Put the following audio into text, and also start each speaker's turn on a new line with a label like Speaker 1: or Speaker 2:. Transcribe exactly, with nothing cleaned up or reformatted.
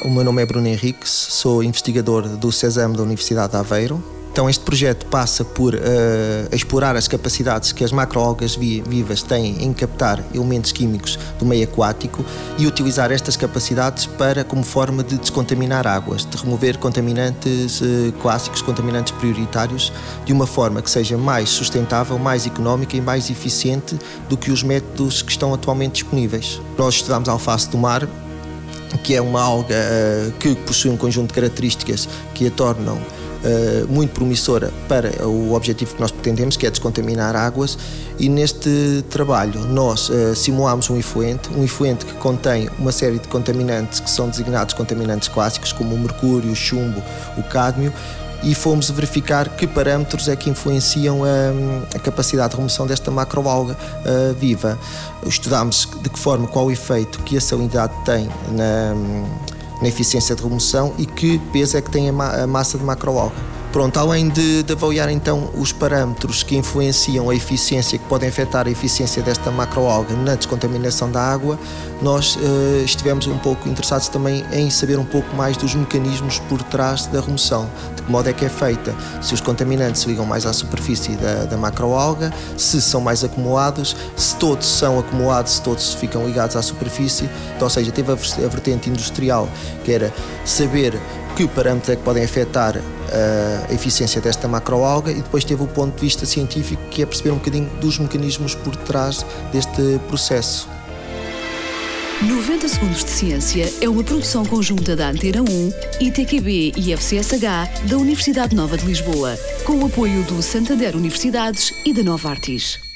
Speaker 1: o meu nome é Bruno Henriques, sou investigador do SESAM da Universidade de Aveiro. Então este projeto passa por uh, explorar as capacidades que as macroalgas vi vivas têm em captar elementos químicos do meio aquático e utilizar estas capacidades para como forma de descontaminar águas, de remover contaminantes uh, clássicos, contaminantes prioritários, de uma forma que seja mais sustentável, mais económica e mais eficiente do que os métodos que estão atualmente disponíveis. Nós estudamos a alface do mar, que é uma alga uh, que possui um conjunto de características que a tornam Uh, muito promissora para o objetivo que nós pretendemos, que é descontaminar águas, e neste trabalho nós uh, simulamos um efluente, um efluente que contém uma série de contaminantes que são designados contaminantes clássicos, como o mercúrio, o chumbo, o cádmio, e fomos verificar que parâmetros é que influenciam a, a capacidade de remoção desta macroalga uh, viva. Estudámos de que forma, qual o efeito que a salinidade tem na na eficiência de remoção e que peso é que tem a, ma a massa de macroalga. Pronto, além de, de avaliar então os parâmetros que influenciam a eficiência, que podem afetar a eficiência desta macroalga na descontaminação da água, nós uh, estivemos um pouco interessados também em saber um pouco mais dos mecanismos por trás da remoção, de que modo é que é feita, se os contaminantes se ligam mais à superfície da, da macroalga, se são mais acumulados, se todos são acumulados, se todos ficam ligados à superfície. Então, ou seja, teve a, a vertente industrial, que era saber que parâmetros é que podem afetar a eficiência desta macroalga, e depois teve o ponto de vista científico, que é perceber um bocadinho dos mecanismos por trás deste processo.
Speaker 2: noventa Segundos de Ciência é uma produção conjunta da Antena um, I T Q B e F C S H da Universidade Nova de Lisboa, com o apoio do Santander Universidades e da Novartis.